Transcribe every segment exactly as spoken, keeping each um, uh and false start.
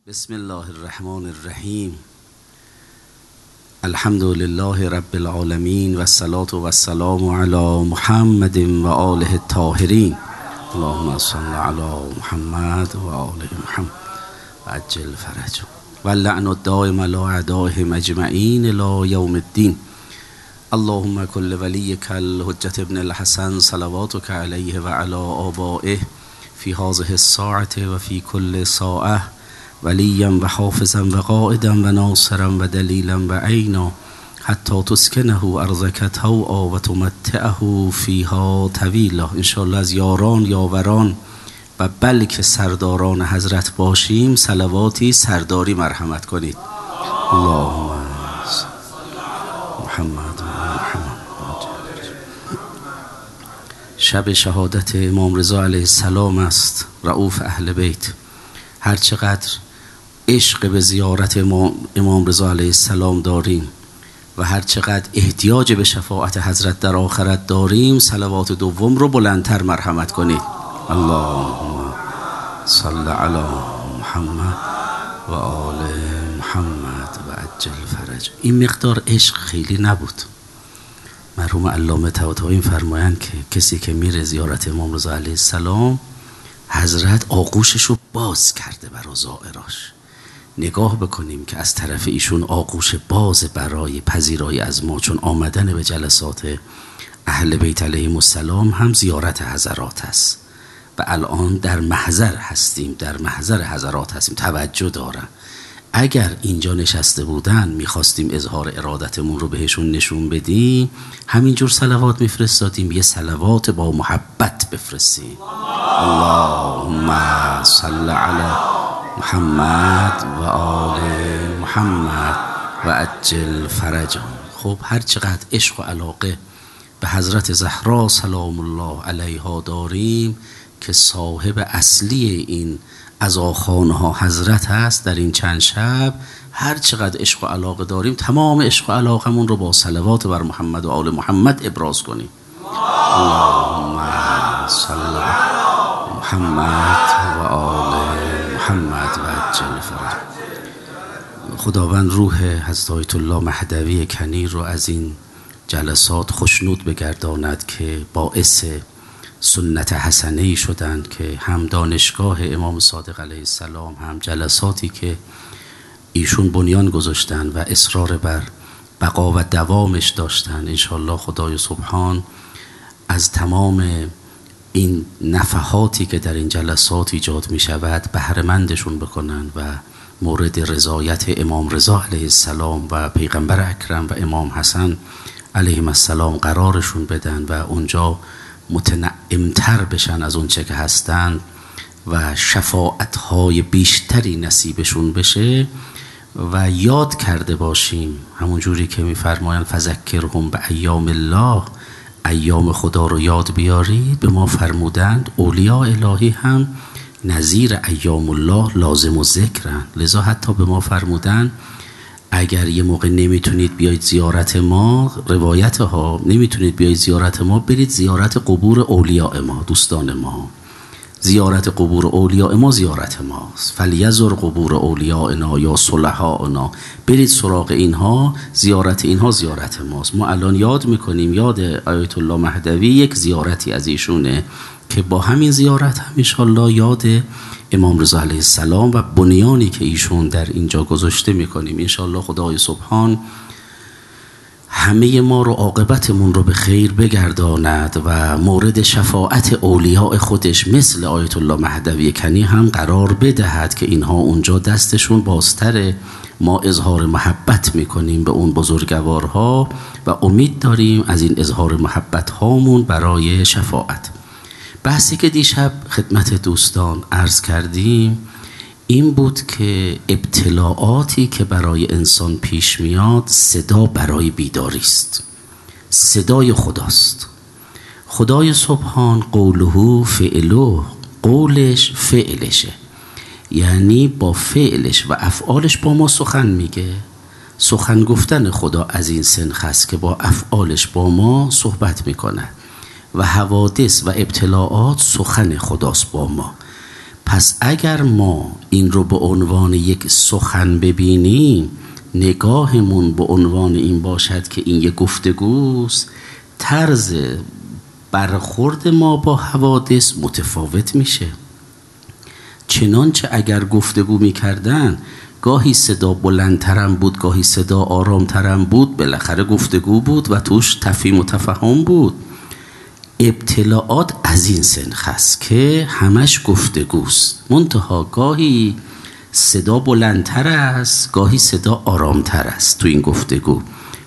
بسم الله الرحمن الرحیم. الحمد لله رب العالمین و الصلاة و السلام علی محمد و آله الطاهرین. اللهم صل علی محمد و آله محمد و عجل فرجهم و اللعن الدائم علی اعدائهم اجمعین الی یوم الدین. اللهم کل ولیک الحجة ابن الحسن صلواتک علیه و علی آبائه فی هذه الساعة و فی کل ساعة ولیا و حافظا و قائدا و ناصرا و دلیلا و عینا حتی تسکنه ارضک طوعا و تمتعه فیها طویلا. انشاءالله از یاران یاوران و بلکه سرداران حضرت باشیم. صلواتی سرداری مرحمت کنید. اللهم محمد محمد. شب شهادت امام رضا علیه السلام است. رؤوف اهل بیت. هر چقدر عشق به زیارت امام رضا علیه السلام داریم و هر چقدر احتیاج به شفاعت حضرت در آخرت داریم، صلوات دوم رو بلندتر مرحمت کنید. اللهم صل علی محمد و آل محمد و عجل فرج. این مقدار عشق خیلی نبود. مرحوم علامه طباطبایی فرمایند که کسی که میره زیارت امام رضا علیه السلام، حضرت آغوشش رو باز کرده برای زائراش. نگاه بکنیم که از طرف ایشون آغوش باز برای پذیرایی از ما، چون آمدن به جلسات اهل بیت علیهم السلام هم زیارت حضرات است و الان در محضر هستیم، در محضر حضرات هستیم. توجه دارم اگر اینجا نشسته بودن میخواستیم اظهار ارادتمون رو بهشون نشون بدیم، همینجور صلوات میفرستادیم. یه صلوات با محبت بفرستیم. اللهم صل علی محمد و آل محمد و عجل فرجهم. خب هر چقدر عشق و علاقه به حضرت زهرا سلام الله علیها داریم که صاحب اصلی این عزاخانه ها حضرت هست، در این چند شب هر چقدر عشق و علاقه داریم، تمام عشق و علاقمون رو با صلوات بر محمد و آل محمد ابراز کنیم. اللهم صل علی محمد و آل محمد و عجل فرج. خداوند روح حضرت آیت الله مهدوی کنی رو از این جلسات خوشنود بگرداند که باعث سنت حسنه‌ای شدند که هم دانشگاه امام صادق علیه السلام، هم جلساتی که ایشون بنیان گذاشتن و اصرار بر بقا و دوامش داشتن. انشاءالله خدای سبحان از تمام این نفحاتی که در این جلسات ایجاد می شود بهره‌مندشون بکنن و مورد رضایت امام رضا علیه السلام و پیغمبر اکرم و امام حسن علیهم السلام قرارشون بدن و اونجا متنعمتر بشن از اون چه که هستن و شفاعتهای بیشتری نصیبشون بشه. و یاد کرده باشیم همون جوری که میفرمایند فذکرهم به ایام الله، ایام خدا رو یاد بیاری. به ما فرمودند اولیاء الهی هم نظیر ایام الله لازم و ذکرن. لذا حتی به ما فرمودند اگر یه موقع نمیتونید بیایید زیارت ما، روایت ها نمیتونید بیایید زیارت ما، برید زیارت قبور اولیاء ما، دوستان ما. زیارت قبور اولیاء ما زیارت ماست. فلیزر قبور اولیاءنا یا صلحاءنا، برید سراغ اینها، زیارت اینها زیارت ماست. ما الان یاد میکنیم، یاد آیت الله مهدوی یک زیارتی از ایشونه که با همین زیارت هم انشاءالله یاد امام رضا علیه السلام و بنیانی که ایشون در اینجا گذاشته میکنیم. انشاءالله خدای سبحان همه ما رو، عاقبتمون رو به خیر بگرداند و مورد شفاعت اولیاء خودش مثل آیت الله مهدوی کنی هم قرار بدهد که اینها اونجا دستشون بازتره. ما اظهار محبت میکنیم به اون بزرگوارها و امید داریم از این اظهار محبت هامون برای شفاعت. بحثی که دیشب خدمت دوستان عرض کردیم این بود که ابتلاعاتی که برای انسان پیش میاد صدا برای بیداری است، صدای خداست. خدای سبحان قوله فعله، قولش فعلشه، یعنی با فعلش و افعالش با ما سخن میگه. سخن گفتن خدا از این سنخ است که با افعالش با ما صحبت میکنه و حوادث و ابتلاعات سخن خداست با ما. پس اگر ما این رو به عنوان یک سخن ببینیم، نگاهمون به عنوان این باشد که این یک گفتگوست، طرز برخورد ما با حوادث متفاوت میشه. چنانچه اگر گفتگو میکردن گاهی صدا بلندترم بود، گاهی صدا آرامترم بود، بالاخره گفتگو بود و توش تفهیم و تفاهم بود. ابتلاعات از این سنخ است که همش گفتگوست، منتها گاهی صدا بلندتر است، گاهی صدا آرامتر است تو این گفتگو،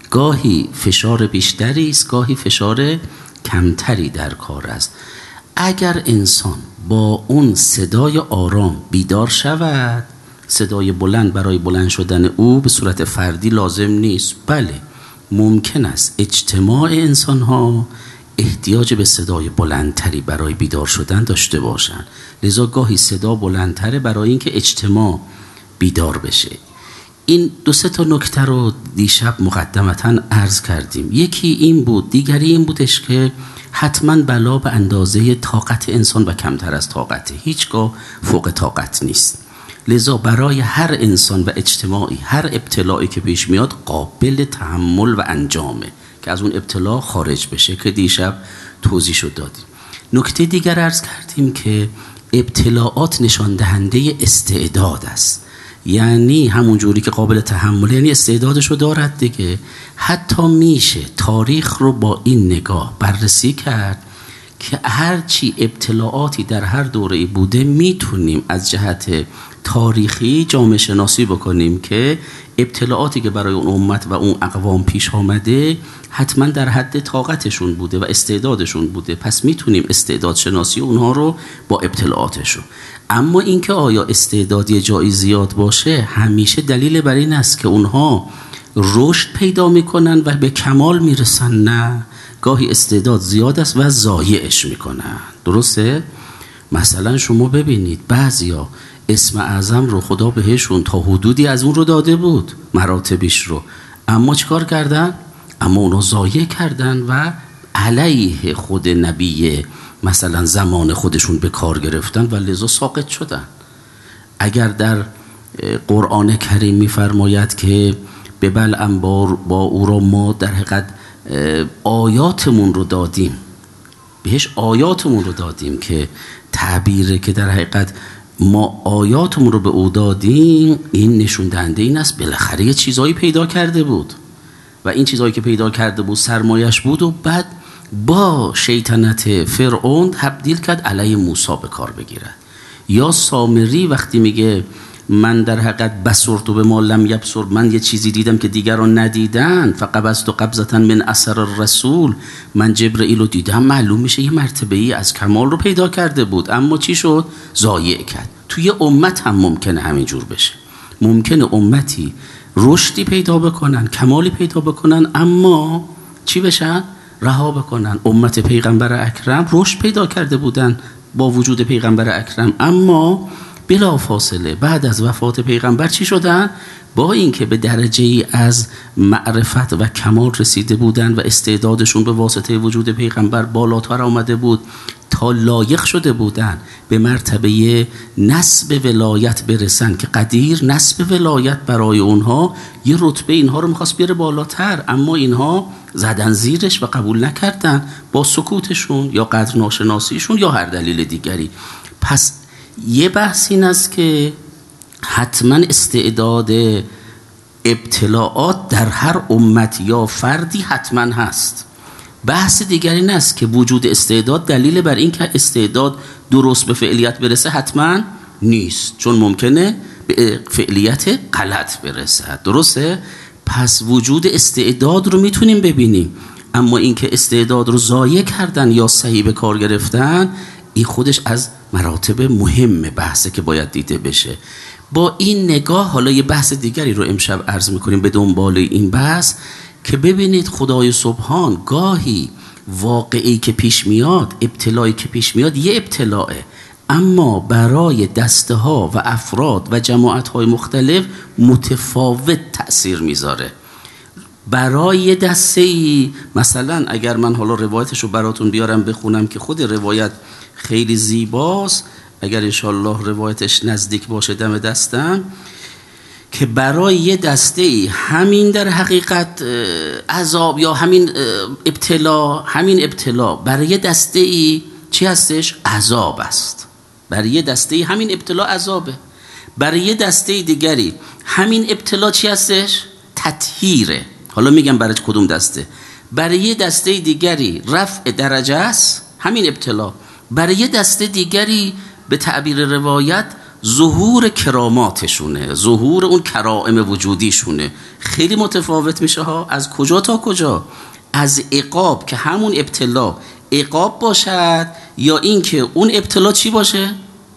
گاهی فشار بیشتری است، گاهی فشار کمتری در کار است. اگر انسان با اون صدای آرام بیدار شود، صدای بلند برای بلند شدن او به صورت فردی لازم نیست. بله ممکن است اجتماع انسان ها احتیاج به صدای بلندتری برای بیدار شدن داشته باشند، لذا گاهی صدا بلندتره برای اینکه اجتماع بیدار بشه. این دو سه تا نکته رو دیشب مقدمتاً عرض کردیم. یکی این بود، دیگری این بودش که حتما بلا به اندازه طاقت انسان و کمتر از طاقته، هیچگاه فوق طاقت نیست. لذا برای هر انسان و اجتماعی هر ابتلاعی که پیش میاد قابل تحمل و انجامه که از اون ابتلا خارج بشه که دیشب توضیح شد دادیم. نکته دیگر عرض کردیم که ابتلاعات نشان دهنده استعداد است، یعنی همون جوری که قابل تحمل یعنی استعدادشو دارد دیگه. حتی میشه تاریخ رو با این نگاه بررسی کرد که هرچی ابتلاعاتی در هر دوره‌ای بوده میتونیم از جهت تاریخی جامعه شناسی بکنیم که ابتلاعاتی که برای اون امت و اون اقوام پیش آمده حتما در حد طاقتشون بوده و استعدادشون بوده، پس میتونیم استعداد شناسی اونها رو با ابتلاعاتشون. اما اینکه آیا استعدادی جایی زیاد باشه همیشه دلیل بر این است که اونها رشد پیدا میکنن و به کمال میرسن؟ نه، گاهی استعداد زیاد است و ضایعش میکنن. درسته؟ مثلا شما ببینید بعضیا اسم اعظم رو خدا بهشون تا حدودی از اون رو داده بود، مراتبش رو، اما چیکار کردن؟ اما اونو ضایع کردن و علیه خود نبی مثلا زمان خودشون به کار گرفتن و لذا ساقط شدن. اگر در قرآن کریم میفرماید که به بلعم با او را ما در حقیقت آیاتمون رو دادیم، بهش آیاتمون رو دادیم که تعبیره که در حقیقت ما آیاتمون رو به او دادیم، این نشون دهنده این است بالاخره یه چیزایی پیدا کرده بود و این چیزایی که پیدا کرده بود سرمایش بود و بعد با شیطنت فرعون تبدیل کرد علیه موسی به کار بگیرد. یا سامری وقتی میگه من در حقیقت بصرت و به ما لم یبصر، من یه چیزی دیدم که دیگران ندیدن، فقبضت قبضة من اثر الرسول، من جبرئیل رو دیدم، معلوم میشه یه مرتبه‌ای از کمال رو پیدا کرده بود، اما چی شد؟ ضایع کرد. توی امت هم ممکنه همینجور بشه، ممکنه امتی رشدی پیدا بکنن، کمالی پیدا بکنن، اما چی بشن؟ رها بکنن. امت پیغمبر اکرم رشد پیدا کرده بودن با وجود پیغمبر اکرم، اما بلا فاصله بعد از وفات پیغمبر چی شدن؟ با اینکه به درجه ای از معرفت و کمال رسیده بودن و استعدادشون به واسطه وجود پیغمبر بالاتر آمده بود تا لایق شده بودن به مرتبه نسب ولایت برسن که قدیر نسب ولایت برای اونها یه رتبه اینها رو میخواست بیاره بالاتر، اما اینها زدن زیرش و قبول نکردن با سکوتشون یا قدر ناشناسیشون یا هر دلیل دیگری. پس یه بحث این است که حتما استعداد ابتلاعات در هر امت یا فردی حتما هست. بحث دیگر این است که وجود استعداد دلیل بر این که استعداد درست به فعلیت برسه حتما نیست، چون ممکنه به فعلیت غلط برسه. درسته؟ پس وجود استعداد رو میتونیم ببینیم، اما این که استعداد رو ضایع کردن یا صحیح به کار گرفتن، این خودش از مراتب مهم بحثه که باید دیده بشه. با این نگاه حالا یه بحث دیگری رو امشب عرض میکنیم به دنبال این بحث که ببینید خدای سبحان گاهی واقعی که پیش میاد، ابتلایی که پیش میاد یه ابتلاه، اما برای دسته ها و افراد و جماعت های مختلف متفاوت تأثیر میذاره. برای دسته‌ای مثلا اگر من حالا روایتشو براتون بیارم بخونم که خود روایت خیلی زیباست، اگر انشالله روایتش نزدیک باشه دم دستم، که برای یه دسته ای همین در حقیقت عذاب یا همین ابتلا همین ابتلا برای یه دسته ای چی هستش؟ عذاب است. برای یه دسته ای همین ابتلا عذابه. برای یه دسته دیگری همین ابتلا چی هستش؟ تطهیره. حالا میگم برای کدوم دسته. برای یه دسته دیگری رفع درجه است همین ابتلا. برای یه دسته دیگری به تعبیر روایت ظهور کراماتشونه، ظهور اون کرائم وجودیشونه. خیلی متفاوت میشه ها. از کجا تا کجا؟ از عقاب که همون ابتلا عقاب باشد، یا این که اون ابتلا چی باشه؟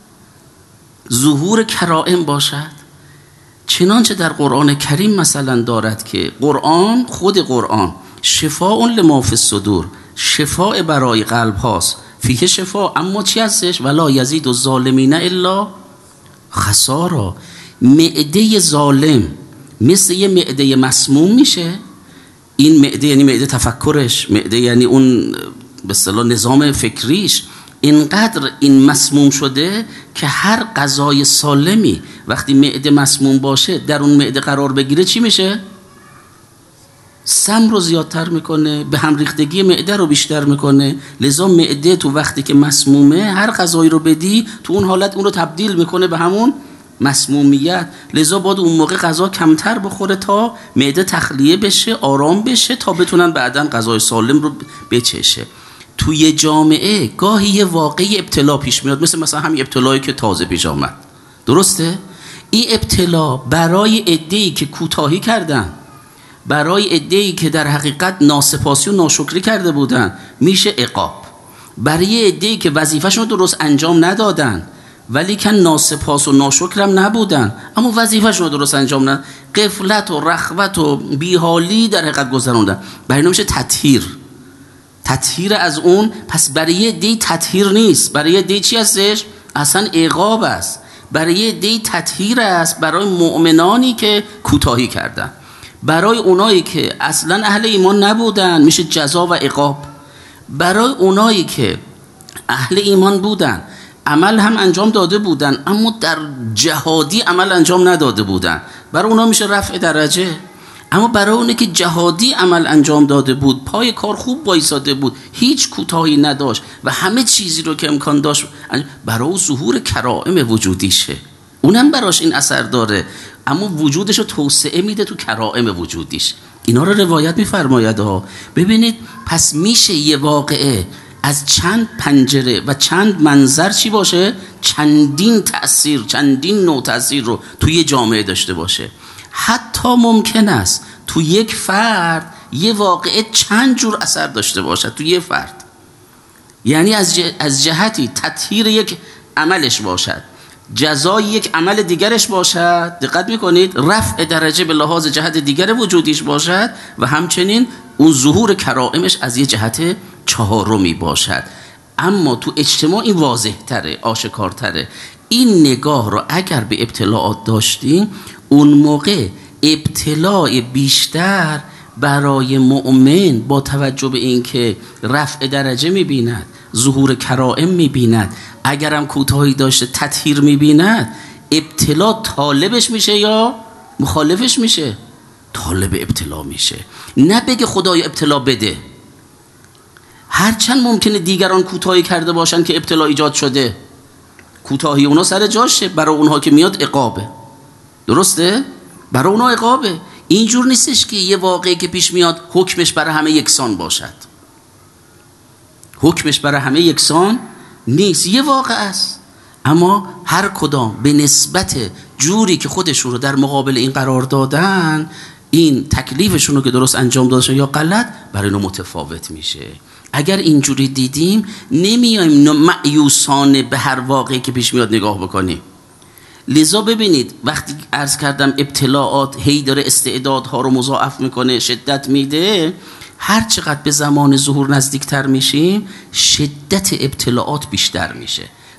ظهور کرائم باشد. چنانچه در قرآن کریم مثلا دارد که قرآن، خود قرآن شفاء لما فی الصدور، شفاء برای قلب هاست، فیه شفاء، اما چی هستش؟ ولا یزید الظالمین الا خسارا. معده ظالم مثل یه معده مسموم میشه. این معده یعنی معده تفکرش، معده یعنی اون به اصطلاح نظام فکریش اینقدر این مسموم شده که هر غذای سالمی وقتی معده مسموم باشه در اون معده قرار بگیره چی میشه؟ سم رو زیادتر میکنه، به هم ریختگی معده رو بیشتر میکنه. لذا معده تو وقتی که مسمومه هر غذایی رو بدی تو اون حالت اون رو تبدیل میکنه به همون مسمومیت. لذا باید اون موقع غذا کمتر بخوره تا معده تخلیه بشه، آرام بشه، تا بتونن بعداً غذای سالم رو بچشه. توی جامعه گاهی یه واقعی ابتلا پیش میاد، مثل مثلا همین ابتلایی که تازه پیش آمد. درسته؟ این ابتلا برای عده‌ای که کوتاهی کردن، برای عده‌ای که در حقیقت ناسپاسی و ناشکری کرده بودن میشه عقاب. برای عده‌ای که وظیفه‌شون رو درست انجام ندادن ولی که ناسپاس و ناشکرم نبودن اما وظیفه‌شون رو درست انجام ندادن، غفلت و رخوت و بیحالی در حقیقت گذروندن، برای اینا میشه تطهیر. تطهیر از اون. پس برای عده‌ای تطهیر نیست، برای عده‌ای چی هستش؟ اصلا عقاب است. برای عده‌ای تطهیر است، برای مؤمنانی که کوتاهی کردن. برای اونایی که اصلا اهل ایمان نبودن میشه جزا و عقاب. برای اونایی که اهل ایمان بودن، عمل هم انجام داده بودن اما در جهادی عمل انجام نداده بودن، برای اونا میشه رفع درجه. اما برای اونایی که جهادی عمل انجام داده بود، پای کار خوب وایساده بود، هیچ کوتاهی نداشت و همه چیزی رو که امکان داشت، برای ظهور کرائم وجودیشه، اونم براش این اثر داره اما وجودش رو توسعه میده تو کرائم وجودیش. اینا رو روایت میفرماید ها. ببینید پس میشه یه واقعه از چند پنجره و چند منظر چی باشه؟ چندین تأثیر، چندین نوع تأثیر رو توی جامعه داشته باشه. حتی ممکن است تو یک فرد یه واقعه چند جور اثر داشته باشه تو یه فرد. یعنی از از جهتی تطهیر یک عملش باشد، جزای یک عمل دیگرش باشد، دقت میکنید، رفع درجه به لحاظ جهت دیگر وجودیش باشد و همچنین اون ظهور کرائمش از یه جهت چهارمی باشد. اما تو اجتماع این واضح تره، آشکار تره. این نگاه رو اگر به ابتلاعات داشتیم، اون موقع ابتلاع بیشتر برای مؤمن با توجه به این که رفع درجه میبیند، ظهور کرائم میبیند، اگرم کوتاهی داشته تطهیر میبیند، ابتلا طالبش میشه یا مخالفش میشه؟ طالب ابتلا میشه. نه بگه خدای ابتلا بده، هرچند ممکنه دیگران کوتاهی کرده باشن که ابتلا ایجاد شده، کوتاهی اونا سر جاشه، برای اونها که میاد عقابه. درسته؟ برای اونها عقابه. اینجور نیستش که یه واقعی که پیش میاد حکمش برای همه یکسان باشد. حکمش برای همه یکسان نیست، یه واقع است، اما هر کدام به نسبت جوری که خودشون رو در مقابل این قرار دادن، این تکلیفشون رو که درست انجام دادن یا غلط، برای اینو متفاوت میشه. اگر اینجوری دیدیم نمیایم مایوسانه به هر واقعی که پیش میاد نگاه بکنیم. لذا ببینید وقتی عرض کردم ابتلاعات هی داره استعدادها رو مضاعف میکنه، شدت میده، هر چقدر به زمان ظهور نزدیکتر میشیم شدت ابتلاعات بیشتر میشه.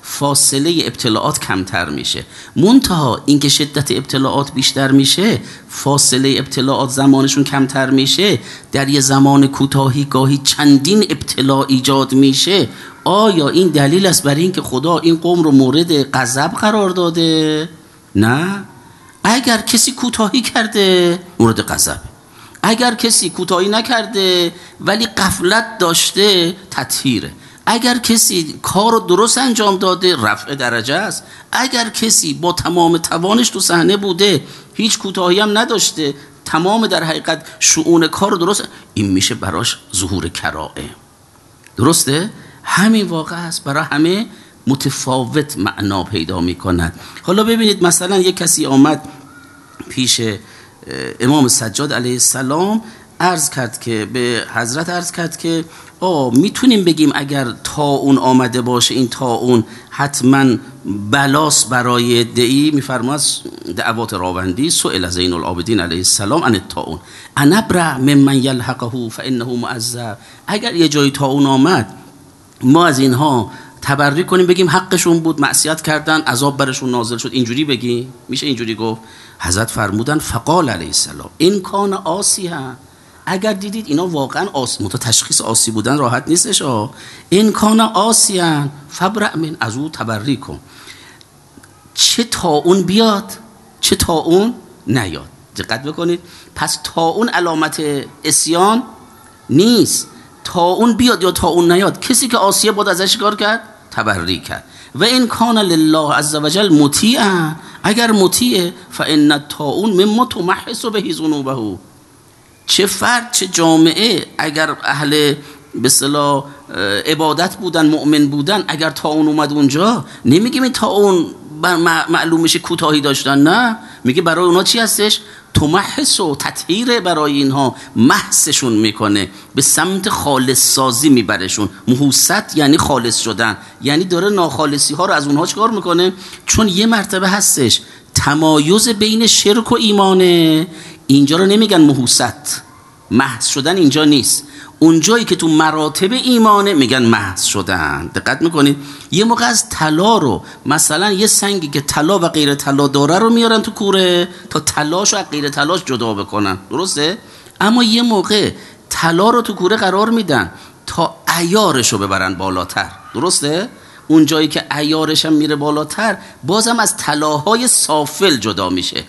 فاصله ابتلاعات کمتر میشه. منتها اینکه شدت ابتلاعات بیشتر میشه، فاصله ابتلاعات زمانشون کمتر میشه، در یه زمان کوتاهی گاهی چندین ابتلاع ایجاد میشه، آیا این دلیل است برای اینکه خدا این قوم رو مورد غضب قرار داده؟ نه. اگر کسی کوتاهی کرده مورد غضب، اگر کسی کوتاهی نکرده ولی غفلت داشته تطهیره، اگر کسی کار رو درست انجام داده رفع درجه است، اگر کسی با تمام توانش تو صحنه بوده هیچ کوتاهی هم نداشته، تمام در حقیقت شؤون کار رو درست، این میشه براش ظهور کرائه. درسته؟ همین واقع است، برای همه متفاوت معنا پیدا میکند. حالا ببینید مثلا یک کسی آمد پیش امام سجاد علیه السلام عرض کرد که به حضرت عرض کرد که آه میتونیم بگیم اگر طاعون آمده باشه این طاعون حتما بلاس برای دعی، میفرماید دعوات راوندی سئل زین العابدین علیه السلام عن الطاعون انبرأ ممن یلحقه فانه معذب، اگر یه جای طاعون آمد ما از اینها تبری کنیم بگیم حقشون بود معصیت کردن عذاب برشون نازل شد، اینجوری بگی؟ میشه اینجوری گفت؟ حضرت فرمودن فقال علیه السلام این کان آسیها، اگر دیدید اینا واقعا آسی، متو تشخیص آسی بودن راحت نیستش ها، این کان آسیان فبرأ من، از او تبری کن، چه طاعون بیاد چه طاعون نیاد. دقت بکنید، پس طاعون علامت عصیان نیست، طاعون بیاد یا طاعون نیاد، کسی که عاصیه بود ازش کار کرد تبری کرد. و این کان لله عز وجل مطیعا، اگر مطیع فان الطاعون مما تمحص به ذنوبه، چه فرد چه جامعه اگر اهل به اصطلاح عبادت بودن مؤمن بودن، اگر طاعون اومد اونجا نمیگیم این طاعون معلوم میشه کوتاهی داشتن، نه، میگه برای اونا چی هستش؟ تمحص و تطهیر، برای اینها محسشون میکنه، به سمت خالص سازی میبرشون. محوست یعنی خالص شدن، یعنی داره ناخالصی ها رو از اونها چکار میکنه، چون یه مرتبه هستش تمایز بین شرک و ایمانه، اینجا رو نمیگن محوست، محض شدن اینجا نیست، اونجایی که تو مراتب ایمانه میگن محض شدن. دقت میکنید یه موقع از طلا رو مثلا یه سنگی که طلا و غیر طلا داره رو میارن تو کوره تا طلاش و غیر طلاش جدا بکنن، درسته؟ اما یه موقع طلا رو تو کوره قرار میدن تا عیارش رو ببرن بالاتر، درسته؟ اون جایی که عیارش هم میره بالاتر بازم از طلاهای سافل جدا میشه.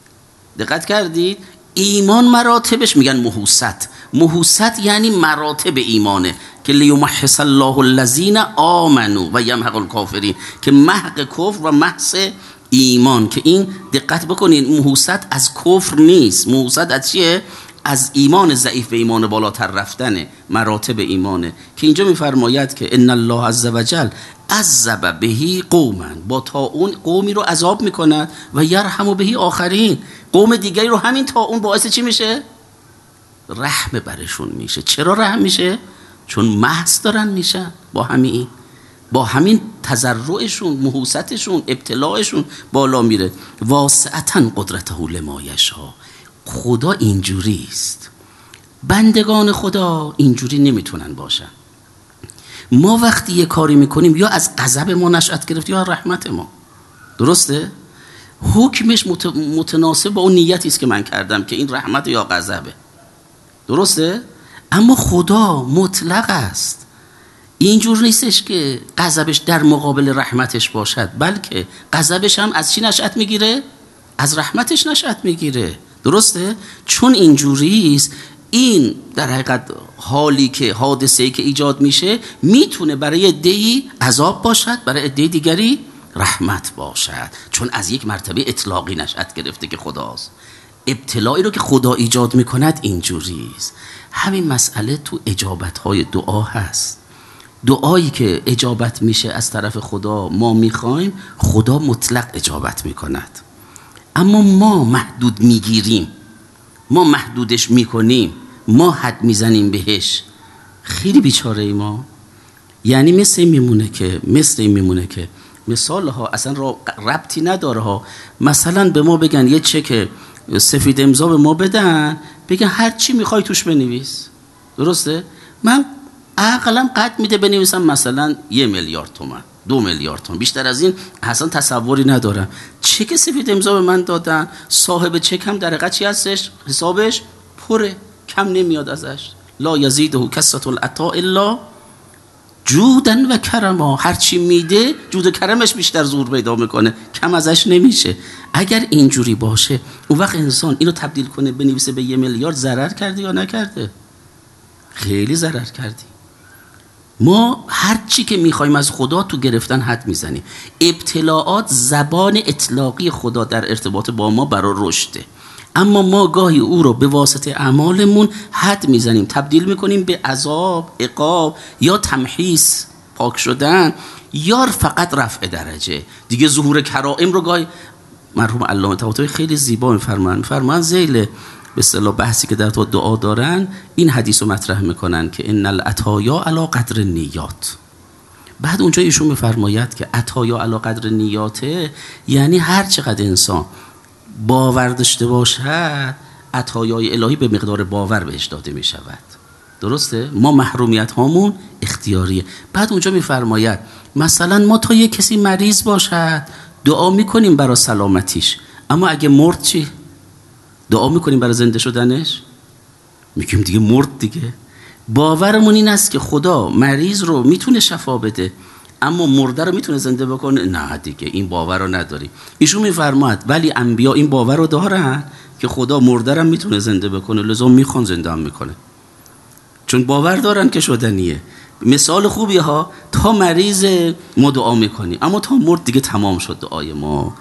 دقت کردید؟ ایمان مراتبش میگن محوست، محوست یعنی مراتب ایمانه که لیمحص الله الذین آمنوا و یمحق الکافرین، که محق کفر و محض ایمان، که این دقت بکنین محوست از کفر نیست، محوست از چیه؟ از ایمان ضعیف به ایمان بالاتر رفتن، مراتب ایمانه، که اینجا میفرماید که ان الله عز وجل عذب بهی قوما، با طاعون قومی رو عذاب میکند و یرحم بهی آخرین، قوم دیگری رو همین طاعون باعث چی میشه؟ رحم برشون میشه. چرا رحم میشه؟ چون محض دارن میشن، با همین با همین تضرعشون، محوستشون، ابتلاعشون بالا میره. واسعتن قدرته لما یشاء، خدا اینجوری است، بندگان خدا اینجوری نمیتونن باشن. ما وقتی یه کاری میکنیم یا از غضب ما نشأت گرفت یا رحمت ما، درسته؟ حکمش متناسب با اون نیتی است که من کردم که این رحمت یا غضبه، درسته؟ اما خدا مطلق است، اینجور نیستش که غضبش در مقابل رحمتش باشد، بلکه غضبش هم از چی نشأت میگیره؟ از رحمتش نشأت میگیره، درسته؟ چون اینجوری است، این در حقیقت حالی که حادثه‌ای که ایجاد میشه میتونه برای عده‌ای عذاب باشد، برای عده دیگری رحمت باشد، چون از یک مرتبه اطلاقی نشأت گرفته که خداست. ابتلایی رو که خدا ایجاد میکند اینجوری است. همین مسئله تو اجابت‌های دعا هست. دعایی که اجابت میشه از طرف خدا ما میخوایم، خدا مطلق اجابت میکند، اما ما محدود میگیریم، ما محدودش میکنیم، ما حد میزنیم بهش. خیلی بیچاره ای ما. یعنی مثل این میمونه که مثل این میمونه که مثال ها اصلا ربطی نداره ها. مثلا به ما بگن یه چک سفید امضا به ما بدن، بگن هر چی میخوای توش بنویس، درسته؟ من عقلم قد میده بنویسم مثلا یه میلیارد تومان، دو میلیارد تومان. بیشتر از این اصلا تصوری ندارم. چک سفید امضا به من دادن، صاحب چک هم در حقیقت چی هستش؟ حسابش پره، کم نمیاد ازش. لا یزیده کثرة العطاء الا جودا و کرما. هرچی میده جود و کرمش بیشتر زور پیدا میکنه، کم ازش نمیشه. اگر اینجوری باشه اون وقت انسان اینو تبدیل کنه بنویسه به یه میلیارد، ضرر کرده یا نکرده؟ خیلی ضرر کردی. ما هر چی که میخوایم از خدا تو گرفتن حد میزنیم. ابتلاعات زبان اطلاقی خدا در ارتباط با ما برای رشده، اما ما گاهی او رو به واسطه اعمالمون حد میزنیم، تبدیل میکنیم به عذاب، عقاب یا تمحیص، پاک شدن، یا فقط رفع درجه. دیگه ظهور کرائم رو گاهی مرحوم علامه طباطبایی خیلی زیبا میفرمان میفرمان ذیل به اصطلاح بحثی که در تو دعا دارن این حدیث رو مطرح میکنن که ان العطایا علی قدر النیات. بعد اونجا ایشون میفرماید که عطایا علی قدر نیاته، یعنی هر چقدر انسان باور داشته باشد عطایای الهی به مقدار باور بهش داده می شود. درسته؟ ما محرومیت هامون اختیاریه. بعد اونجا میفرماید مثلا ما تا یک کسی مریض باشد دعا میکنیم برای سلامتیش، اما اگه مرد چی؟ دعا میکنیم برای زنده شدنش؟ میگیم دیگه مرد دیگه. باورمون این است که خدا مریض رو میتونه شفا بده اما مرده رو میتونه زنده بکنه؟ نه دیگه، این باور رو نداریم. ایشون میفرماید ولی انبیا این باور رو دارن که خدا مرده رو میتونه زنده بکنه، لذا میخوان زنده هم میکنه، چون باور دارن که شدنیه. مثال خوبی ها، تا مریض ما دعا میکنیم اما تا مرد دیگه تمام شد دعای ما.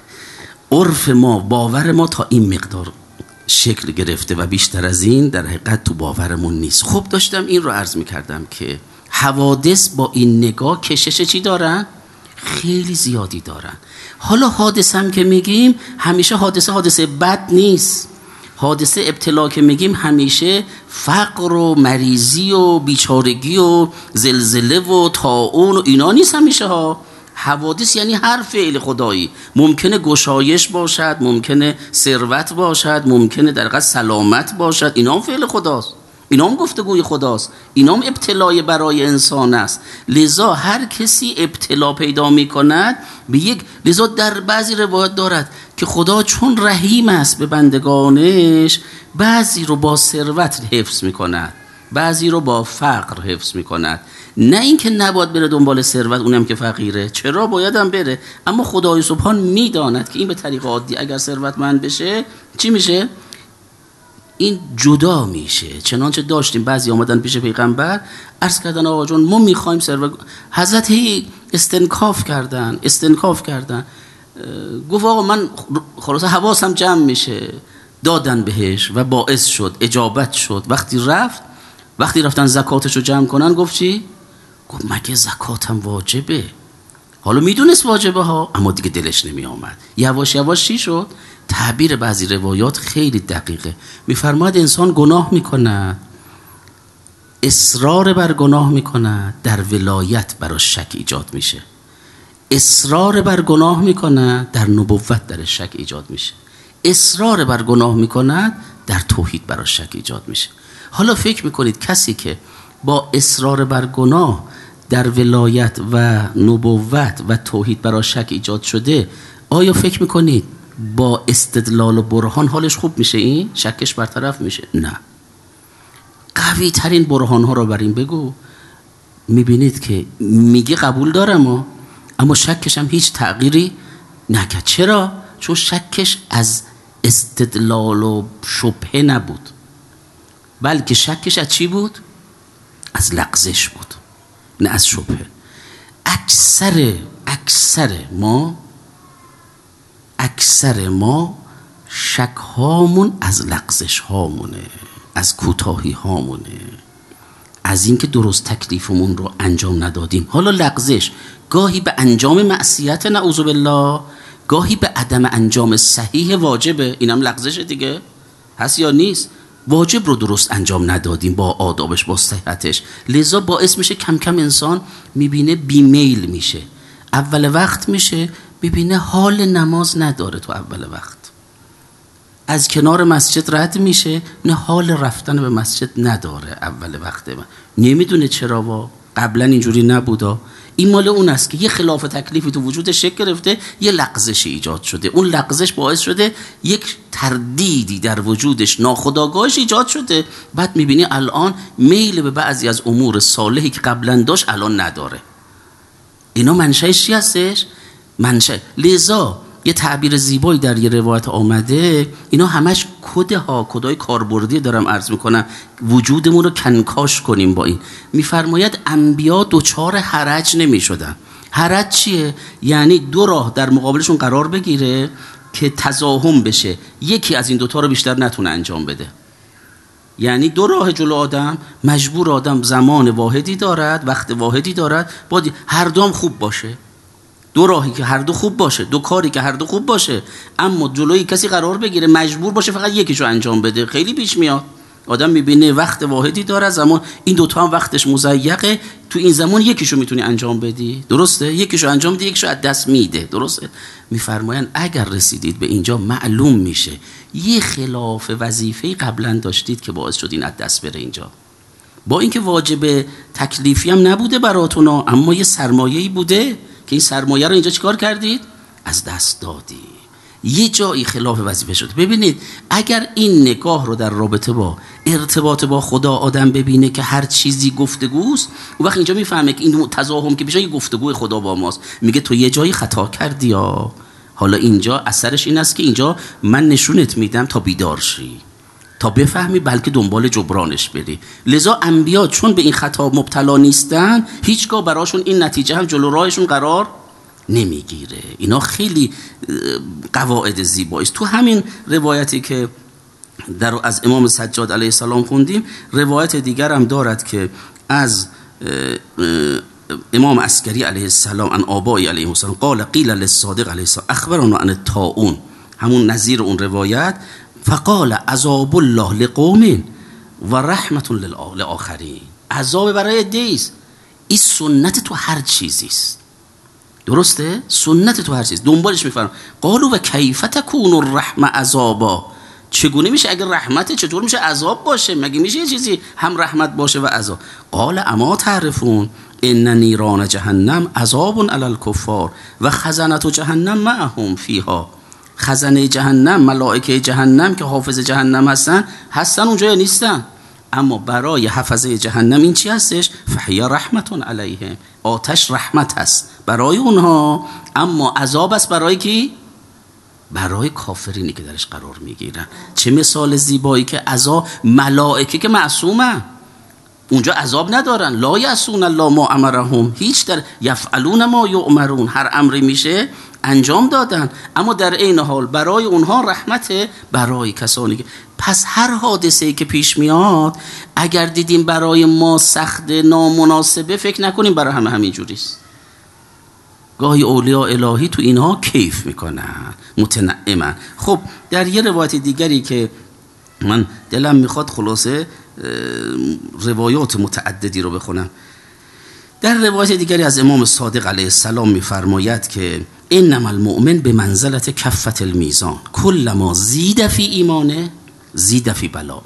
عرف ما، باور ما تا این مقدار شکل گرفته و بیشتر از این در حقیقت تو باورمون نیست. خب داشتم این رو عرض میکردم که حوادث با این نگاه کشش چی دارن؟ خیلی زیادی دارن. حالا حادثه هم که میگیم همیشه حادثه حادثه بد نیست. حادثه ابتلا که میگیم همیشه فقر و مریضی و بیچارگی و زلزله و طاعون و اینا نیست همیشه ها. حوادث یعنی هر فعل خدایی، ممکنه گشایش باشد، ممکنه ثروت باشد، ممکنه در حقیقت سلامت باشد، اینا هم فعل خداست، اینا هم گفتگوی خداست، اینا هم ابتلای برای انسان است. لذا هر کسی ابتلا پیدا می کند به یک، لذا در بعضی روایت دارد که خدا چون رحیم است به بندگانش بعضی رو با ثروت حفظ می کند، بعضی رو با فقر حفظ می کند. نه اینکه نباید بره دنبال ثروت اونم که فقیره، چرا بایدم بره، اما خدای سبحان می داند که این به طریق عادی اگر ثروتمند بشه چی میشه؟ این جدا میشه. چنانچه داشتیم بعضی آمدن پیش پیغمبر عرض کردن آقا جون ما میخوایم ثروت، حضرت استنکاف کردن استنکاف کردن گفت آقا من خلاص حواسم جمع میشه، دادن بهش و باعث شد اجابت شد. وقتی رفت وقتی رفتن زکاتشو جمع کنن گفت چی؟ گفت مگه زکاتم واجبه؟ حالا میدونست واجبه ها اما دیگه دلش نمی آمد. یواش یواش چی شد؟ تعبیر بعضی روایات خیلی دقیقه، میفرماید انسان گناه میکنه، اصرار بر گناه میکنه، در ولایت براش شک ایجاد میشه. اصرار بر گناه میکنه، در نبوت در شک ایجاد میشه. اصرار بر گناه میکنه، در توحید براش شک ایجاد میشه. حالا فکر میکنید کسی که با اصرار بر گناه در ولایت و نبوت و توحید براش شک ایجاد شده، آیا فکر میکنید با استدلال و برهان حالش خوب میشه؟ این شکش برطرف میشه؟ نه. قوی ترین برهان ها رو بر این بگو، میبینید که میگه قبول دارم اما شکش هم هیچ تغییری نکرد. چرا؟ چون شکش از استدلال و شبهه نبود، بلکه شکش از چی بود؟ از لغزش بود، نه از شبهه. اکثر اکثر ما اکثر ما شک هامون از لغزش هامونه، از کوتاهی هامونه، از اینکه درست تکلیفمون رو انجام ندادیم. حالا لغزش گاهی به انجام معصیت نعوذ بالله، گاهی به عدم انجام صحیح واجبه، اینم لغزش دیگه، هست یا نیست؟ واجب رو درست انجام ندادیم با آدابش با صحتش، لذا باعث میشه کم کم انسان میبینه بیمیل میشه، اول وقت میشه ببینه حال نماز نداره، تو اول وقت از کنار مسجد رد میشه، نه حال رفتن به مسجد نداره اول وقت، نمیدونه چرا، وا قبلا اینجوری نبودا. این مال اون است که یه خلاف تکلیفی تو وجودش شکل گرفته، یه لغزشی ایجاد شده، اون لغزش باعث شده یک تردیدی در وجودش ناخودآگاهش ایجاد شده، بعد میبینی الان میل به بعضی از امور صالحی که قبلا داشت الان نداره. اینا منشأش چی هستش؟ منشأ لذا یه تعبیر زیبایی در یه روایت آمده، اینا همش کده ها، کدای کاربردی دارم عرض میکنم، وجودمون رو کنکاش کنیم با این. میفرماید انبیا دوچار حرج نمیشدن. حرج چیه؟ یعنی دو راه در مقابلشون قرار بگیره که تزاحم بشه، یکی از این دوتا رو بیشتر نتونه انجام بده. یعنی دو راه جلو آدم، مجبور آدم زمان واحدی دارد، وقت واحدی دارد، باید هر دوم خوب باشه. دو راهی که هر دو خوب باشه، دو کاری که هر دو خوب باشه، اما جلوی کسی قرار بگیره مجبور باشه فقط یکیشو انجام بده. خیلی پیش میاد آدم میبینه وقت واحدی داره، زمان این دوتا هم وقتش مضیقه، تو این زمان یکیشو میتونی انجام بدی، درسته؟ یکیشو انجام بدی، یکیشو از دست میده، درسته؟ میفرمایند اگر رسیدید به اینجا معلوم میشه یه خلاف وظیفه قبلا داشتید که باعث شد این از دست بره اینجا، با اینکه واجب تکلیفی هم نبوده براتون، اما یه سرمایه‌ای بوده که این سرمایه رو اینجا چیکار کردید؟ از دست دادی. یه جایی خلاف وظیفه شد. ببینید اگر این نگاه رو در رابطه با ارتباط با خدا آدم ببینه که هر چیزی گفتگوست، اون وقت اینجا میفهمه که این تزاحم که بشه گفتگوی خدا با ماست. میگه تو یه جایی خطا کردی ها، حالا اینجا اثرش این است که اینجا من نشونت میدم تا بیدار شی، تا بفهمی، بلکه دنبال جبرانش بری. لذا انبیا چون به این خطا مبتلا نیستن، هیچگاه براشون این نتیجه هم جلو راهشون قرار نمیگیره. اینا خیلی قواعد زیبایی است. تو همین روایتی که در از امام سجاد علیه السلام خوندیم، روایت دیگر هم دارد که از امام عسکری علیه السلام عن آبای علیه السلام قال قیل للصادق علیه السلام اخبرنا عن الطاعون، همون نظیر اون روایت، فقال عذاب الله لقوم و رحمت للآخرین. عذاب برای عده‌ایست، این سنت تو هر چیزیست، درسته؟ سنت تو هر چیز. دنبالش میفرم قالوا و کیف تکون الرحمه عذابا، چگونه میشه اگر رحمته چطور میشه عذاب باشه؟ مگه میشه یه چیزی هم رحمت باشه و عذاب؟ قال اما تعرفون ان نیران جهنم عذاب علی الکفار و خزنه جهنم معهم فیها. خزنه جهنم، ملائکه جهنم که حافظ جهنم هستن هستن اونجا یا نیستن؟ اما برای حفظه جهنم این چی هستش؟ فهی رحمتون علیهم، آتش رحمت هست برای اونها، اما عذاب است برای کی؟ برای کافرینی که درش قرار میگیرن. چه مثال زیبایی که عذاب، ملائکه که معصومن اونجا عذاب ندارن، لا یعصون الله ما امرهم، هیچ در یفعلون ما یؤمرون، هر امری میشه انجام دادن، اما در عین حال برای اونها رحمته، برای کسانی که. پس هر حادثه‌ای که پیش میاد اگر دیدیم برای ما سخت نامناسبه، فکر نکنیم برای همه همین جوریست. گاهی اولیاء الهی تو اینها کیف میکنن، متنعمن. خب در یه روایت دیگری که من دلم میخواد خلاصه روایات متعددی رو بخونم، در روایت دیگری از امام صادق علیه السلام میفرماید که انما المؤمن به منزلت کفت المیزان کلما زید فی ایمانه زید فی بلائه.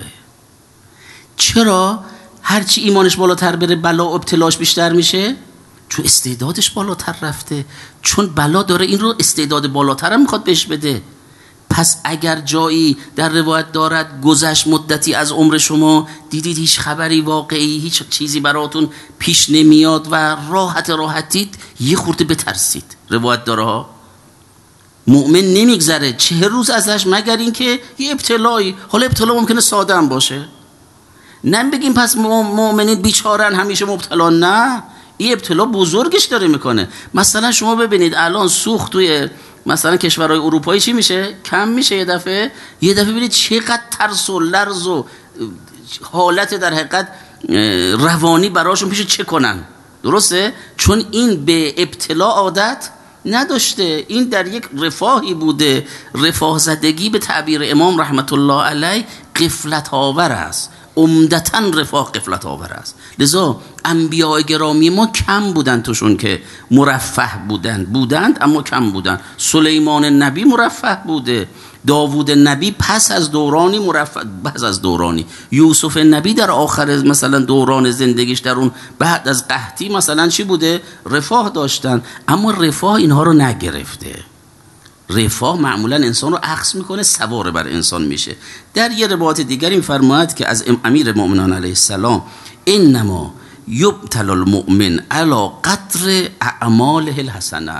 چرا؟ هرچی ایمانش بالاتر بره بلا و ابتلاش بیشتر میشه، چون استعدادش بالاتر رفته، چون بلا داره این رو استعداد بالاتر هم میخواد بهش بده. پس اگر جایی در روایت دارد گذشت مدتی از عمر شما، دیدید هیچ خبری واقعی، هیچ چیزی براتون پیش نمیاد و راحت راحتید، یه خورده بترسید. روایت داره ها، مؤمن نمیگذره چهر روز ازش مگر این که یه ابتلایی، حالا ابتلا ممکنه ساده هم باشه، نه بگیم پس مؤمنین بیچارن همیشه مبتلا، نه، این ابتلا بزرگش داره میکنه. مثلا شما ببینید الان سوخت توی مثلا کشورهای اروپایی چی میشه؟ کم میشه یه دفعه، یه دفعه ببینید چقدر ترس و لرز و حالت در حقیقت روانی براشون پیش چه کنن، درسته؟ چون این به ابتلا عادت نداشته، این در یک رفاهی بوده. رفاه زدگی به تعبیر امام رحمت الله علیه غفلت آور است، عمدتاً رفاه غفلت آور است. لذا انبیاء گرامی ما کم بودن توشون که مرفه بودند، بودند اما کم بودند. سلیمان نبی مرفه بوده، داوود نبی پس از دورانی مرفه، پس از دورانی یوسف نبی در آخر مثلا دوران زندگیش در اون بعد از قحطی مثلا چی بوده؟ رفاه داشتن، اما رفاه اینها رو نگرفته. رفاه معمولا انسان رو اخذ میکنه، سوار بر انسان میشه. در یه روایت دیگری میفرماید که از امیر مؤمنان علیه السلام انما یبتلی المؤمن علی قدر اعماله الحسنه،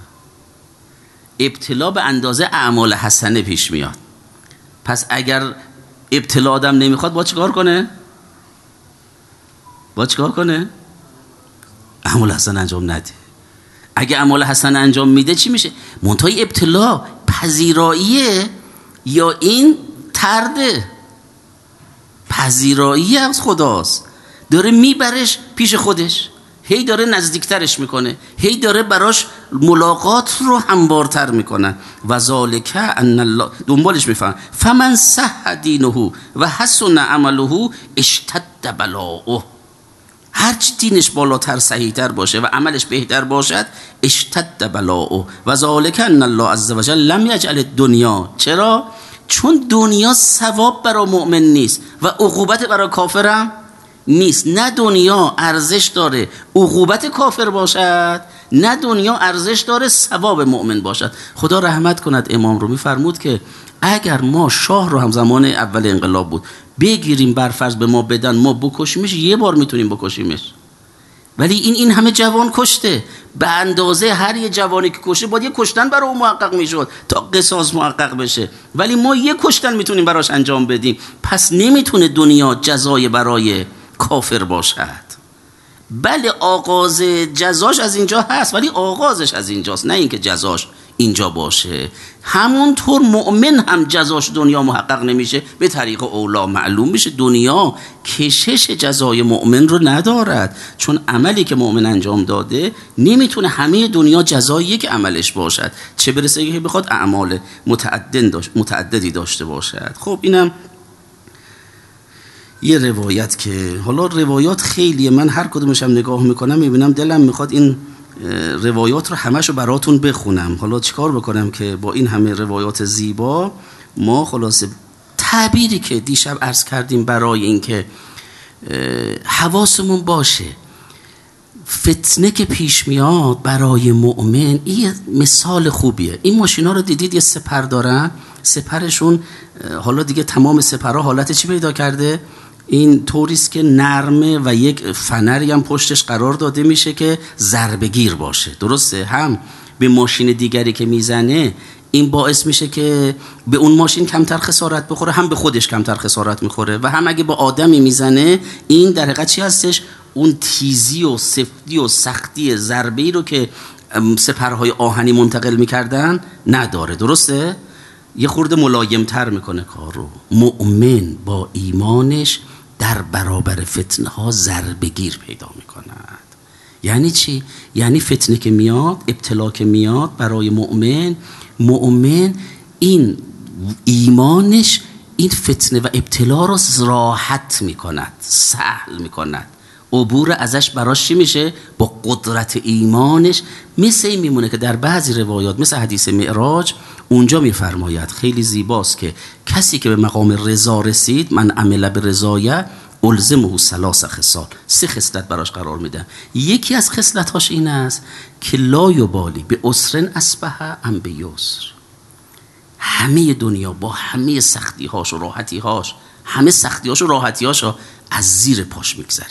ابتلا به اندازه اعمال حسنه پیش میاد. پس اگر ابتلا آدم نمیخواد با چیکار کنه؟ با چیکار کنه؟ اعمال حسنه انجام نده. اگه اعمال حسنه انجام میده چی میشه؟ منتهای ابتلا پذیراییه یا این ترده؟ پذیرایی از خداست، داره میبرش پیش خودش، هی داره نزدیکترش میکنه، هی داره براش ملاقات رو هموارتر میکنه. و ذالک ان الله، دنبالش میفهم فمن صح دینه و حسن عمله اشتد بلاؤه، هرچی دینش بالاتر صحیحتر باشه و عملش بهتر باشد اشتد بلاؤه. و ذالک ان الله عز وجل لم یجعل الدنیا، چرا؟ چون دنیا ثواب برای مؤمن نیست و عقوبت برای کافرم نیست. نه دنیا ارزش داره عقوبت کافر باشد، نه دنیا ارزش داره ثواب مؤمن باشد. خدا رحمت کند امام رو، میفرمود که اگر ما شاه رو هم زمان اول انقلاب بود بگیریم برفرض به ما بدن ما بکشیمش، یه بار میتونیم بکشیمش. ولی این این همه جوان کشته، به اندازه هر یه جوانی که کشته باید یه کشتن برای اون محقق میشد تا قصاص محقق بشه، ولی ما یه کشتن میتونیم براش انجام بدیم. پس نمیتونه دنیا جزای برای کافر باشد. بله آغاز جزاش از اینجا هست، ولی آغازش از اینجاست، نه اینکه جزاش اینجا باشه. همونطور مؤمن هم جزاش دنیا محقق نمیشه، به طریق اولا معلوم میشه دنیا کشش جزای مؤمن رو ندارد، چون عملی که مؤمن انجام داده نمیتونه همه دنیا جزای یک عملش باشد، چه برسه که بخواد اعمال متعددی داشته باشد. خب اینم یه روایت که حالا روایات خیلیه، من هر کدومش هم نگاه میکنم میبینم دلم میخواد این روایات رو همشو براتون بخونم. حالا چیکار بکنم که با این همه روایات زیبا ما خلاصه تعبیری که دیشب عرض کردیم برای اینکه حواسمون باشه فتنه که پیش میاد برای مؤمن، این مثال خوبیه. این ماشینا رو دیدید یه سپر دارن، سپرشون حالا دیگه تمام سپرها حالت چی پیدا کرده؟ این طوریست که نرمه و یک فنری هم پشتش قرار داده میشه که ضربه‌گیر باشه، درسته؟ هم به ماشین دیگری که میزنه این باعث میشه که به اون ماشین کمتر خسارت بخوره، هم به خودش کمتر خسارت میخوره، و هم اگه با آدمی میزنه این در حقیقت چی هستش؟ اون تیزی و سفتی و سختی ضربه‌ای رو که سپرهای آهنی منتقل میکردن نداره، درسته؟ یه خورده ملایمتر میکنه کار رو. مؤمن با ایمانش در برابر فتنه ها ضربه‌گیر پیدا میکند. یعنی چی؟ یعنی فتنه که میاد، ابتلا که میاد برای مؤمن، مؤمن این ایمانش این فتنه و ابتلا رو راحت میکند، سهل میکند، عبور ازش براش چی میشه؟ با قدرت ایمانش. مثل این میمونه که در بعضی روایات مثل حدیث معراج اونجا میفرماید، خیلی زیباست، که کسی که به مقام رضا رسید، من عمل به رضایه الزمه ثلاث خصال، سه خصلت براش قرار میدم. یکی از خصلتاش این است که لا یبالی به عسر اصبح ام به یسر، همه دنیا با همه سختی‌هاش و راحتی‌هاش، همه سختی‌هاش و راحتی‌هاش از زیر پاش میگذره.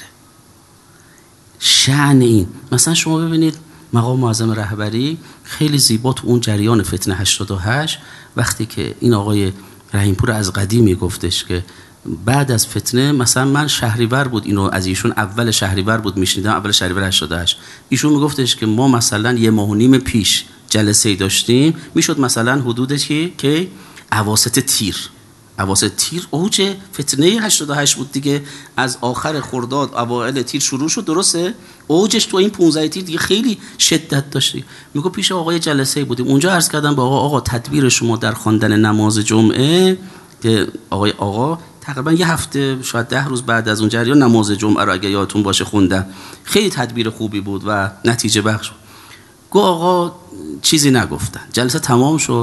شأن این، مثلا شما ببینید مقام معظم رهبری خیلی زیبا تو اون جریان فتنه هشتاد و هشت وقتی که این آقای رحیمپور از قدیمی گفتش که بعد از فتنه، مثلا من شهریور بود، اینو از ایشون اول شهریور بود میشنیدم، اول شهریور هشتاد و هشت، ایشون میگفتش که ما مثلا یه ماه و نیم پیش جلسه داشتیم، میشد مثلا حدود که که اواسط تیر اواسط تیر اوج فتنه هشتاد و هشت بود دیگه، از آخر خرداد اوایل تیر شروع شد، درسته؟ اوجش تو این پانزده تیر دیگه خیلی شدت داشت. میگه پیش آقای جلسه بودیم، اونجا عرض کردم با آقا آقا تدبیر شما در خواندن نماز جمعه، که آقای آقا تقریبا یه هفته شاید ده روز بعد از اون جریان نماز جمعه رو اگه یادتون باشه خوندم، خیلی تدبیر خوبی بود و نتیجه بخش. گو آقا چیزی نگفتن، جلسه تمام شد،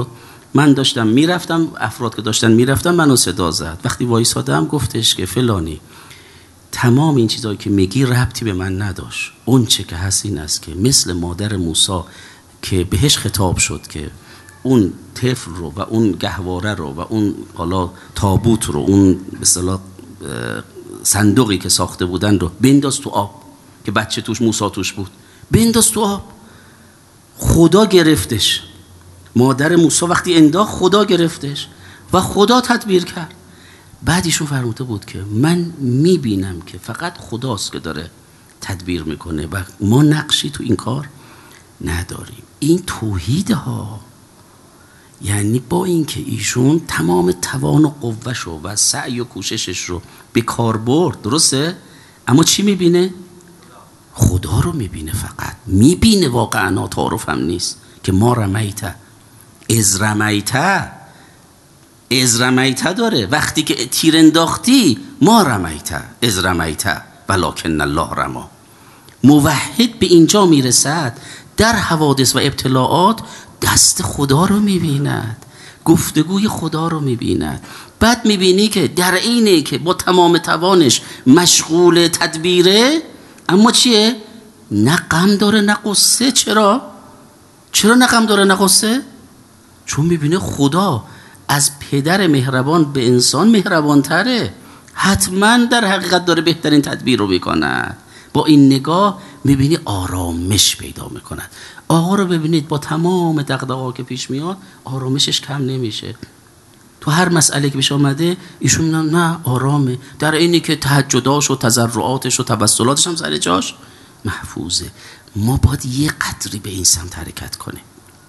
من داشتم میرفتم، افراد که داشتن میرفتم منو صدا زد. وقتی وایسادم گفتش که فلانی تمام این چیزایی که میگی ربطی به من نداشت، اون چه که هست این است که مثل مادر موسی که بهش خطاب شد که اون طفل رو و اون گهواره رو و اون حالا تابوت رو، اون به اصطلاح صندوقی که ساخته بودن رو بنداز تو آب که بچه توش، موسی توش بود، بنداز تو آب. خدا گرفتش، مادر موسی وقتی انداخت خدا گرفتش و خدا تدبیر کرد. بعد ایشون فرموده بود که من میبینم که فقط خداست که داره تدبیر میکنه و ما نقشی تو این کار نداریم. این توحید ها. یعنی با اینکه ایشون تمام توان و قوهشو و سعی و کوششش رو به کار برد، درسته؟ اما چی میبینه؟ خدا رو میبینه. فقط میبینه، واقعا تعارف هم نیست که ما رمیته از رمیته از رمیته داره. وقتی که تیر انداختی ما رمیته از رمیته ولکن الله رما. موحد به اینجا میرسد در حوادث و ابتلاعات دست خدا رو میبیند، گفتگوی خدا رو میبیند. بعد میبینی که در اینه که با تمام توانش مشغول تدبیره، اما چیه؟ نه غم داره نه قصه. چرا؟ چرا نه غم داره نه قصه؟ چون میبینه خدا از پدر مهربان به انسان مهربان تره، حتما در حقیقت داره بهترین تدبیر رو میکند. با این نگاه میبینی آرامش پیدا میکند. آقا رو ببینید با تمام دغدغه‌ها که پیش میاد آرامشش کم نمیشه. تو هر مسئله که پیش آمده ایشون نه آرامه، در اینی که تهجداش و تضرعاتش و توسلاتش هم سر جاش محفوظه. ما باید یه قدری به این سمت حرکت کنیم.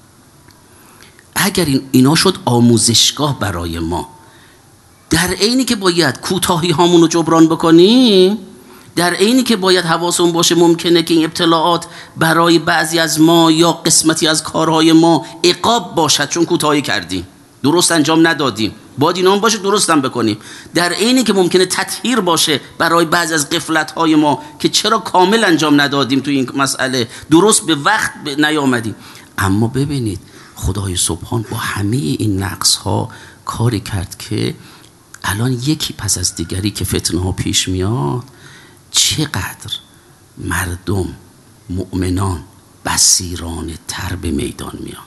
اگر این اینا شد آموزشگاه برای ما، در اینی که باید کوتاهی هامون رو جبران بکنیم، در اینی که باید حواسمون باشه ممکنه که این ابتلاعات برای بعضی از ما یا قسمتی از کارهای ما عقاب باشد چون کوتاهی کردیم، درست انجام ندادیم، باید اینا هم باشه درست هم بکنیم. در اینی که ممکنه تطهیر باشه برای بعضی از غفلت‌های ما که چرا کامل انجام ندادیم تو این مسئله، درست به وقت نیامدیم. اما ببینید خدای سبحان با همه این نقص‌ها کاری کرد که الان یکی پس از دیگری که فتنه‌ها پیش میاد، چقدر مردم مؤمنان بصیرانه تر به میدان میان.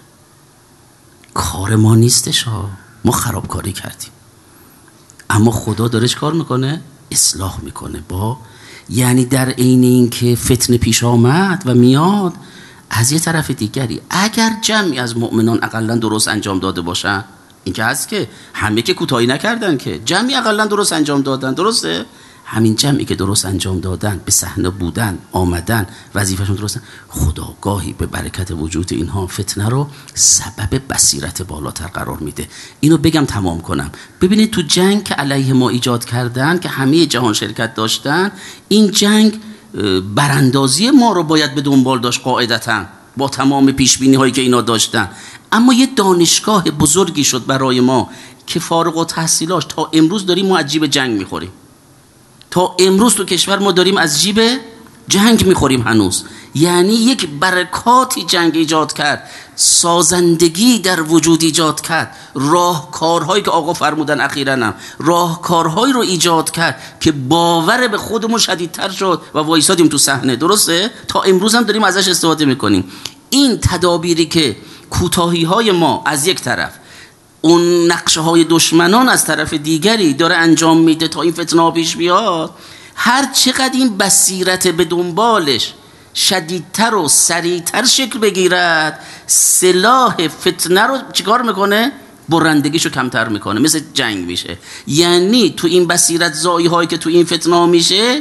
کار ما نیستش ها، ما خرابکاری کردیم، اما خدا داره چه کار میکنه؟ اصلاح میکنه. با یعنی در عین این که فتنه پیش آمد و میاد، از یه طرف دیگری اگر جمعی از مؤمنان اقلا درست انجام داده باشن، این که هست که همه که کوتاهی نکردن، که جمعی اقلا درست انجام دادن، درسته؟ همین جمعی که درست انجام دادن، به صحنه بودن، آمدن، وظیفه‌شون درستن، خدا گاهی به برکت وجود اینها فتنه رو سبب بصیرت بالاتر قرار میده. اینو بگم تمام کنم. ببینید تو جنگ که علیه ما ایجاد کردن، که همه جهان شرکت داشتن، این جنگ براندازی ما رو باید به دنبال داشت قاعدتاً، با تمام پیشبینی هایی که اینا داشتن. اما یه دانشگاه بزرگی شد برای ما که فارغ التحصیلاش تا امروز داریم ما از جیب جنگ میخوریم. تا امروز تو کشور ما داریم از جیب جنگ میخوریم هنوز. یعنی یک برکاتی جنگ ایجاد کرد، سازندگی در وجود ایجاد کرد، راهکارهایی که آقا فرمودن اخیراً هم راهکارهایی رو ایجاد کرد که باور به خودمون شدیدتر شد و وایسادیم تو صحنه، درسته؟ تا امروز هم داریم ازش استفاده میکنیم. این تدابیری که کوتاهی های ما از یک طرف، اون نقشه های دشمنان از طرف دیگری داره انجام میده تا این فتنه پیش بیاد، هر چقدر این بصیرت به دنبالش شدیدتر و سریعتر شکل بگیرد، سلاح فتنه رو چیکار میکنه؟ برندگیشو کمتر میکنه، مثل جنگ میشه. یعنی تو این بصیرت زایی هایی که تو این فتنه میشه،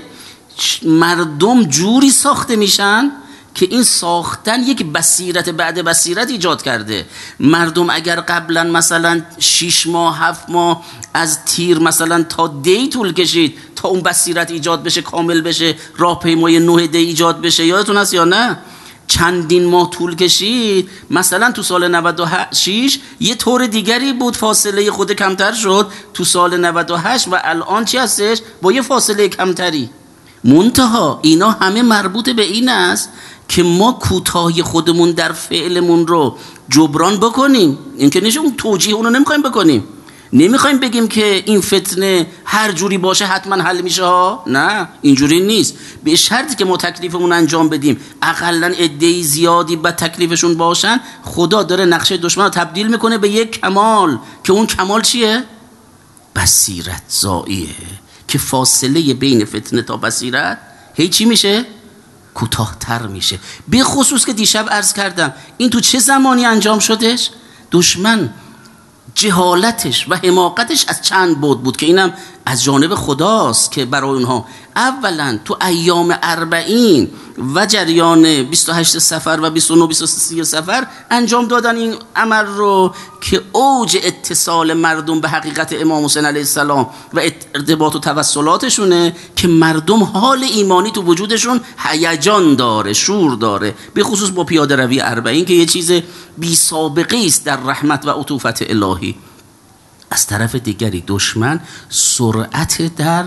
مردم جوری ساخته میشن که این ساختن یک بصیرت بعد بصیرت ایجاد کرده. مردم اگر قبلا مثلا شش ماه هفت ماه از تیر مثلا تا دی طول کشید تا اون بصیرت ایجاد بشه، کامل بشه، راهپیمای نه دی ایجاد بشه، یادتون هست یا نه؟ چندین ماه طول کشید. مثلا تو سال نود و شش یه طور دیگری بود، فاصله خود کمتر شد تو سال نود و هشت و الان چی هستش؟ با یه فاصله کمتری. منتها اینا همه مربوط به این است که ما کوتاهی خودمون در فعلمون رو جبران بکنیم. این که نشه اون توجیه اون رو نمیخوایم بکنیم، نمیخوایم بگیم که این فتنه هر جوری باشه حتما حل میشه ها، نه اینجوری نیست. به شرطی که ما تکلیفمون انجام بدیم، اقلا عده‌ای زیادی با تکلیفشون باشن، خدا داره نقشه دشمن رو تبدیل میکنه به یک کمال که اون کمال چیه؟ بصیرت زاییه، که فاصله بین فتنه تا بصیرت هی چی میشه؟ کوتاه‌تر میشه. به خصوص که دیشب عرض کردم این تو چه زمانی انجام شدش؟ دشمن جهالتش و حماقتش از چند بود بود که اینم از جانب خداست که برای اونها اولا تو ایام اربعین و جریان بیست و هشت صفر و بیست و نه بیست و سه صفر انجام دادن این عمل رو که اوج اتصال مردم به حقیقت امام حسین علیه السلام و ارتباط و توسلاتشونه که مردم حال ایمانی تو وجودشون هیجان داره، شور داره، به خصوص با پیاده روی اربعین که یه چیز بی سابقه است در رحمت و عطوفت الهی. از طرف دیگری دشمن سرعت در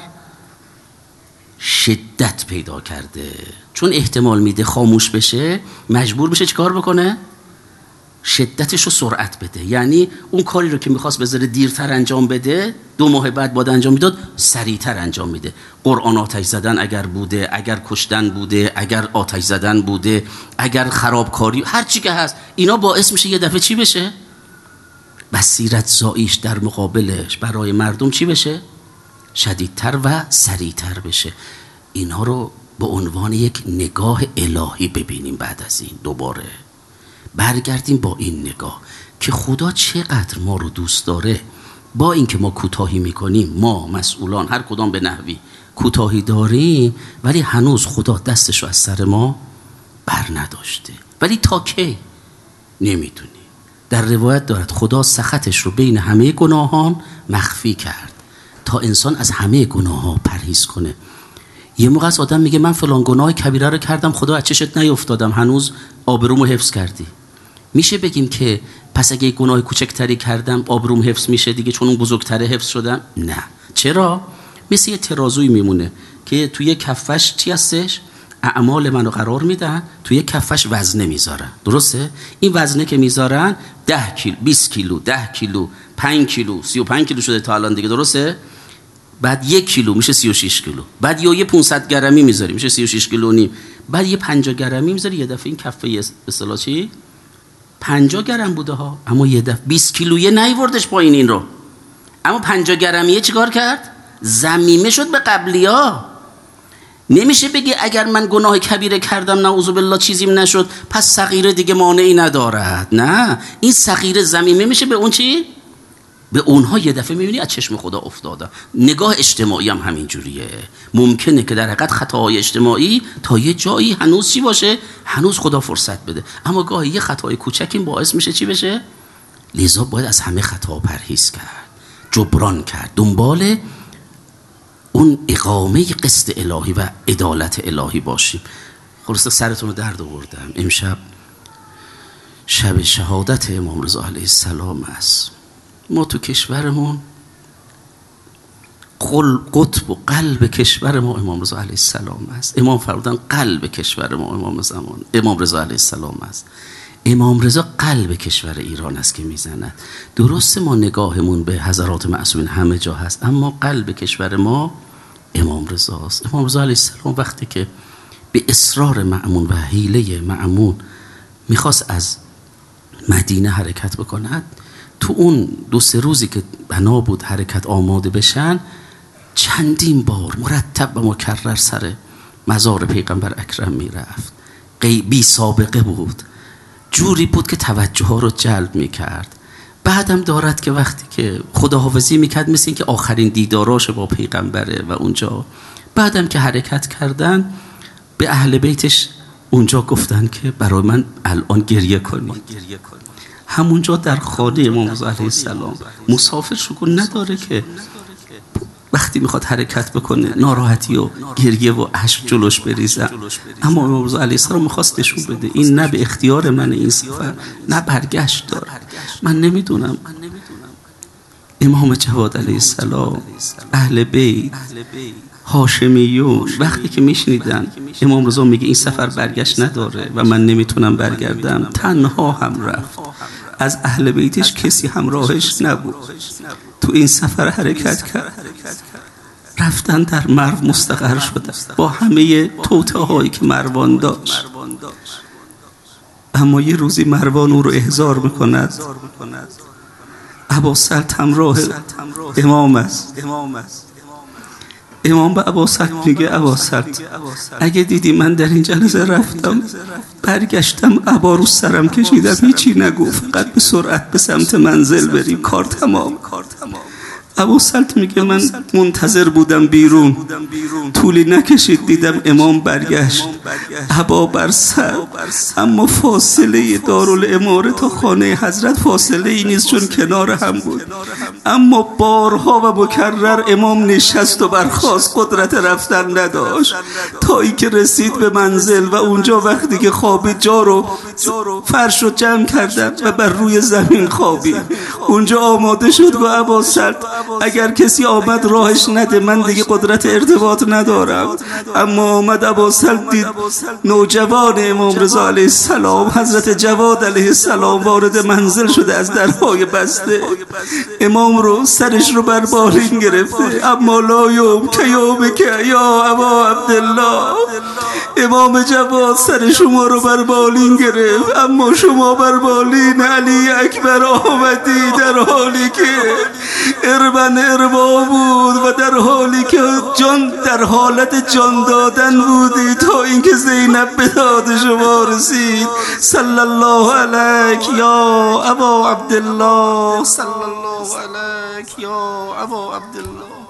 شدت پیدا کرده، چون احتمال میده خاموش بشه، مجبور بشه چیکار بکنه؟ شدتش رو سرعت بده. یعنی اون کاری رو که میخواست بذاره دیرتر انجام بده، دو ماه بعد باید انجام میداد، سریعتر انجام میده. قرآن آتش زدن اگر بوده، اگر کشتن بوده، اگر آتش زدن بوده، اگر خرابکاری، هر چی که هست، اینا باعث میشه یه دفعه چی بشه؟ بصیرت زاییش در مقابلش برای مردم چی بشه؟ شدیدتر و سریعتر بشه. اینها رو به عنوان یک نگاه الهی ببینیم. بعد از این دوباره برگردیم با این نگاه که خدا چقدر ما رو دوست داره. با اینکه ما کوتاهی میکنیم، ما مسئولان هر کدام به نحوی کوتاهی داریم، ولی هنوز خدا دستش رو از سر ما بر نداشته. ولی تا کی نمیدونی. در روایت دارد خدا سخطش رو بین همه گناهان مخفی کرد تا انسان از همه گناه ها پرهیز کنه. یه موقع از آدم میگه من فلان گناه کبیره رو کردم، خدا از چشت نیفتادم، هنوز آبرومو حفظ کردی. میشه بگیم که پس اگه گناه کوچکتری کردم آبروم حفظ میشه دیگه چون اون بزرگتره حفظ شدم؟ نه. چرا؟ مثل یه ترازوی میمونه که توی کفش چی هستش؟ اعمال منو قرار میدن، توی کفش وزنه میذارن. درسته؟ این وزنه که میذارن ده کیلو، بیست کیلو، ده کیلو، پنج کیلو، سی و پنج کیلو شده تا الان دیگه. درسته؟ بعد یک کیلو میشه سی و شش کیلو. بعد یه پانصد گرمی میذاری میشه سی و شش کیلو و نیم. بعد یه پنجاه گرمی میذاری، یه دفعه این کفه به اصطلاح چی؟ پنجاه گرم بوده ها، اما یه دفعه بیست کیلویه نیوردش پایین این رو. اما پنجاه گرمیه چیکار کرد؟ ضمیمه شد به قبلیا. نمیشه بگی اگر من گناه کبیره کردم نعوذ بالله چیزیم نشد پس صغیره دیگه مانعی ندارد. نه، این صغیره ضمیمه میشه به اون چی؟ به اونها یه دفعه میبینی از چشم خدا افتاده. نگاه اجتماعی هم همین جوریه. ممکنه که در حقیقت خطاهای اجتماعی تا یه جایی هنوز چی باشه؟ هنوز خدا فرصت بده، اما گاهی یه خطای کوچک این باعث میشه چی بشه؟ لذا باید از همه خطا پرهیز کرد، جبران کرد، دنبال اون اقامه قسط الهی و عدالت الهی باشیم. خلاصه سرتون رو درد آوردم. امشب شب شهادت امام رضا علیه السلام است. ما تو کشورمون قطب و قلب کشور ما امام رضا علیه السلام است. امام فرمودن قلب کشور ما امام زمان امام رضا علیه السلام است. امام رضا قلب کشور ایران است که میزند. درسته ما نگاهمون به حضرات معصومین همه جا هست، اما قلب کشور ما امام رضا است. امام رضا علیه السلام وقتی که به اصرار مأمون و حیله مأمون میخواست از مدینه حرکت بکند، تو اون دو سه روزی که بنا بود حرکت آماده بشن، چندین بار مرتب و مکرر سر مزار پیغمبر اکرم میرفت. بی سابقه بود، جوری بود که توجه ها رو جلب میکرد. بعدم دارد که وقتی که خداحافظی میکرد مثل این که آخرین دیداراش با پیغمبره و اونجا بعدم که حرکت کردن به اهل بیتش اونجا گفتن که برای من الان گریه کنید. همونجا در خانه امام رضا علیه السلام مسافر شکن نداره که وقتی میخواد حرکت بکنه ناراحتی و گریه و اشک جلوش بریزن. اما امام رضا علیه السلام میخواست نشون بده این نه به اختیار من این سفر، نه برگشت داره. من نمیدونم امام جواد علیه السلام، اهل بیت، هاشمیون وقتی که میشنیدن امام رضا میگه این سفر برگشت نداره و من نمیتونم برگردم، تنها هم رفت، از اهل بیتش کسی همراهش نبود، تو این سفر حرکت کرد، رفتن در مرو مستقر شدن با همه توطئه هایی که مروان داشت. اما یه روزی مروان او رو احضار میکند، ابوسلط همراه امام است. امام به ابوسلط میگه ابوسلط اگه دیدی من در این جلسه رفتم برگشتم عبا رو سرم کشیدم هیچی نگو، فقط به سرعت به سمت منزل بریم، کار تمام. ابوسلط میگه من منتظر بودم بیرون، طولی نکشید دیدم امام برگشت عبا بر سر، اما فاصله دارالاماره تا خانه حضرت فاصله ای نیست چون کنار هم بود، اما بارها و مکرر امام نشست و برخاست، قدرت رفتن نداشت تا ای که رسید به منزل و اونجا وقتی که خوابید جا رو فرش رو جمع کردن و بر روی زمین خوابید. اونجا آماده شد گفت ابوسلط اگر کسی آمد راهش نده، من دیگه قدرت ارتباط ندارم. اما آمد ابوسلط دید نوجوان امام رضا علیه السلام حضرت جواد علیه السلام وارد منزل شده از درهای بسته، امام رو سرش رو بر بالین گرفته، اما لا یوم که یوم که یا ابا عبدالله، امام جواد سر شما رو بر بالین گرفت، اما شما بر بالین علی اکبر آمدی در حالی که اربن اربا بود و در حالی که جان در حالت جان دادن بودی تا اینکه زینب به داد شما رسید. صلی الله علیک یا ابا عبدالله، صلی الله علیک یا ابا عبدالله.